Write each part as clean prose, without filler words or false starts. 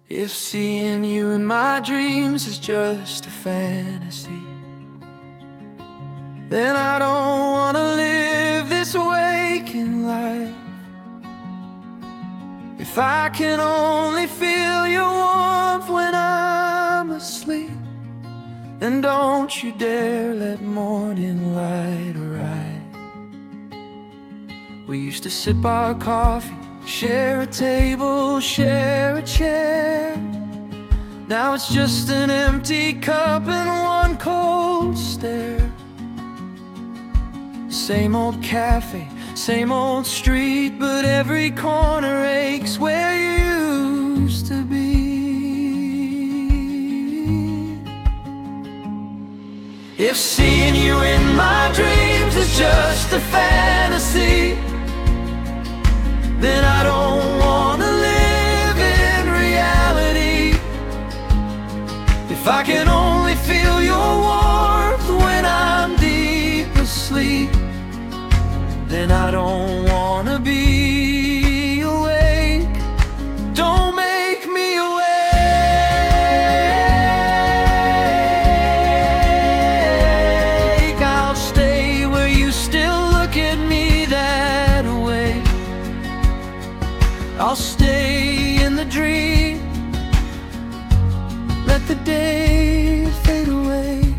If seeing you in my dreams is just a fantasy, then I don't wanna live this waking life. If I can only feel your warmth when I'm asleep, then don't you dare let morning light arrive. We used to sip our coffee, share a table, share a chair. Now it's just an empty cup and one cold stare. Same old cafe, same old street, but every corner aches where you used to be. If seeing you in my dreams is just a fantasy, then I don't wanna live in reality. If I can only feel your warmth when I'm deep asleep, then I don't wanna be awake. Don't make me awake. I'll stay where you still look at me that way. I'll stay in the dream, let the day fade away.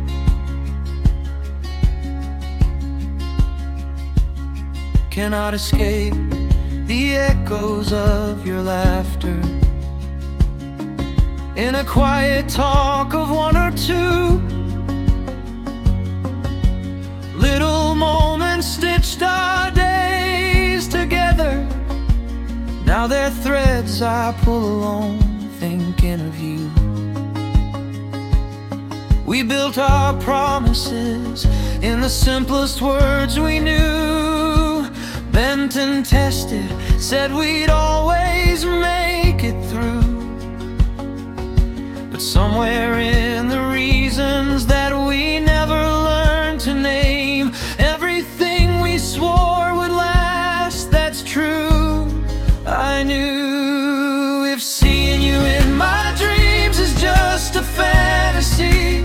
Cannot escape the echoes of your laughter in a quiet talk of one or two. Little moments stitched our days together. Now they're threads I pull alone, thinking of you. We built our promises in the simplest words we knew. Bent and tested, said we'd always make it through. But somewhere in the reasons that we never learned to name, everything we swore would last, that's true. I knew if seeing you in my dreams is just a fantasy,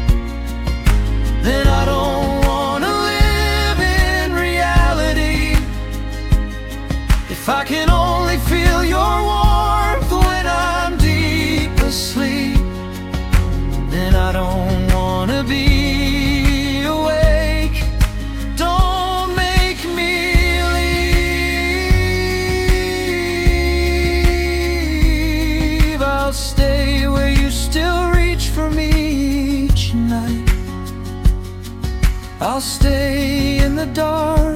then I don't wanna live in reality. If I can only feel your warmth when I'm deep asleep, then I don't wanna be awake. Don't make me leave. I'll stay where you still reach for me each night. I'll stay in the dark